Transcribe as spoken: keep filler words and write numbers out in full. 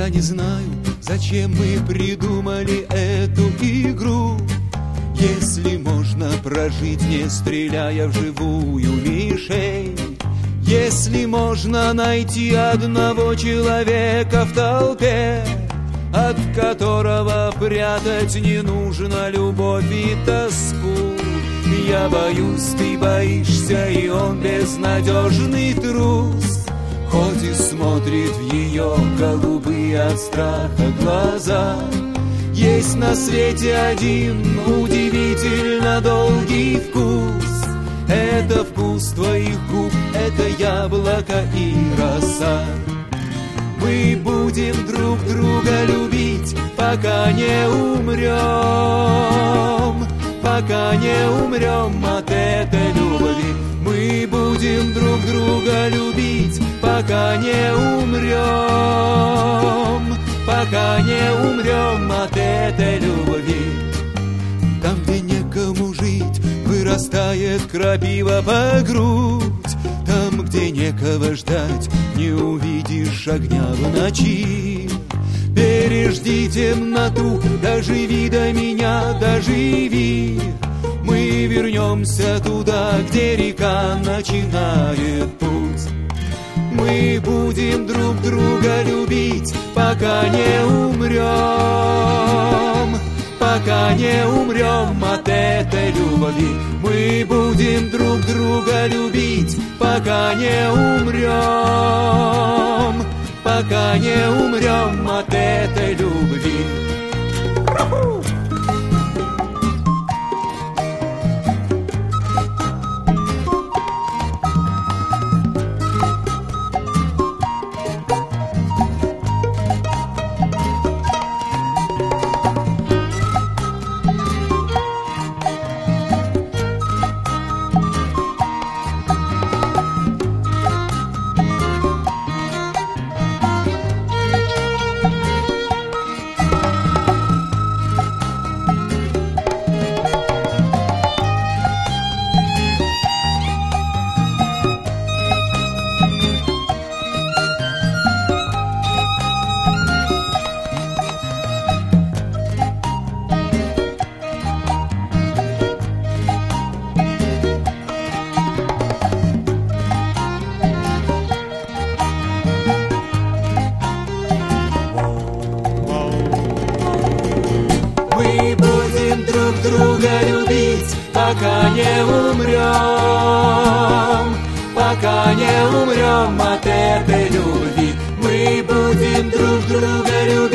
Я не знаю, зачем мы придумали эту игру. Если можно прожить, не стреляя в живую мишень, если можно найти одного человека в толпе, от которого прятать не нужно любовь и тоску. Я боюсь, ты боишься, и он безнадежный трус, хоть и смотрит в ее голубые от страха глаза. Есть на свете один удивительно долгий вкус. Это вкус твоих губ, это яблоко и роса. Мы будем друг друга любить, пока не умрем, пока не умрем от этой любви. Мы будем друг друга любить, пока не умрем, пока не умрем от этой любви. Там, где некому жить, вырастает крапива по грудь. Там, где некого ждать, не увидишь огня в ночи. Пережди темноту, доживи до меня, доживи. Мы вернемся туда, где река начинает путь. Мы будем друг друга любить, пока не умрем, пока не умрем от этой любви. Мы будем друг друга любить, пока не умрем, пока не умрем от этой любви. Друга любить, пока не умрем, пока не умрем от этой любви. Мы будем друг друга любить.